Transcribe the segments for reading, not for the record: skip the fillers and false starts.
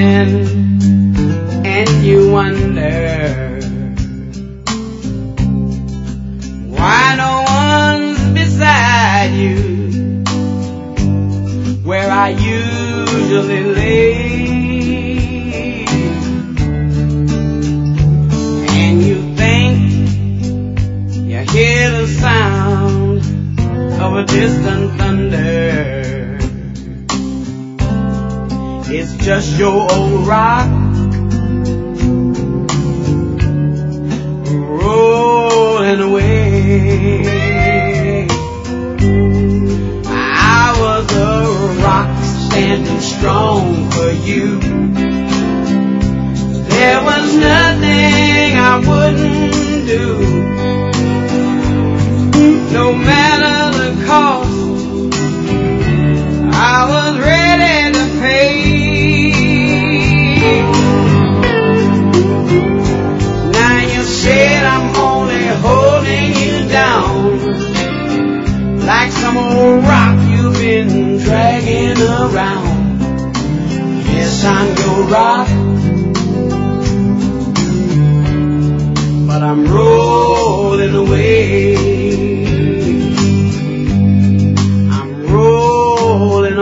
standing and you wonder why no one's beside you where I usually lay. And you think you hear the sound of a distant thunder. It's just your old rock rolling away. I was a rock standing strong for you. There was nothing I wouldn't do, no matter the cost. I was ready to pay. Now you said I'm only holding you down like some old rock you've been dragging around. Yes, I'm your rock, but I'm rolling away. I'm rolling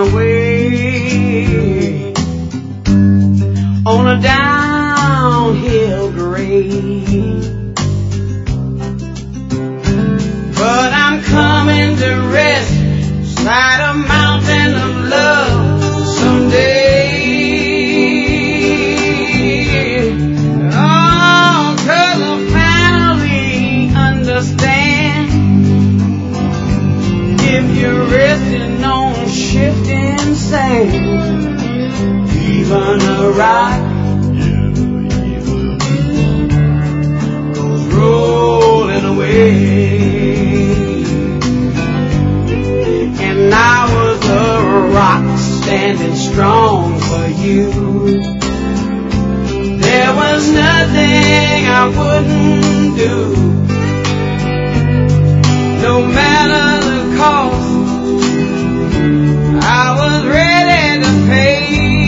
away on a downhill grade. But I'm coming to rest beside a mountain of love someday. Oh, 'cause I finally understand. If you're resting on shifting sand, even a rock goes rolling away. And I was a rock standing strong for you. There was nothing I wouldn't do, no matter the cost. I was ready to pay.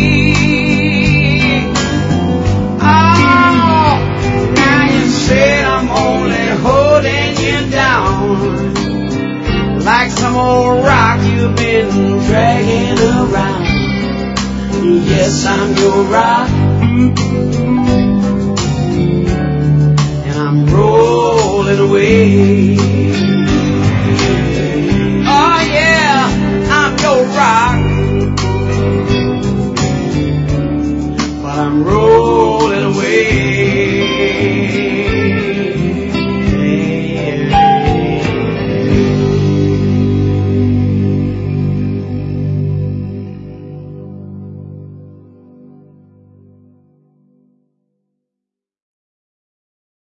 Oh, now you said I'm only holding you down like some old rock you've been dragging around. Yes, I'm your rock, and I'm rolling away.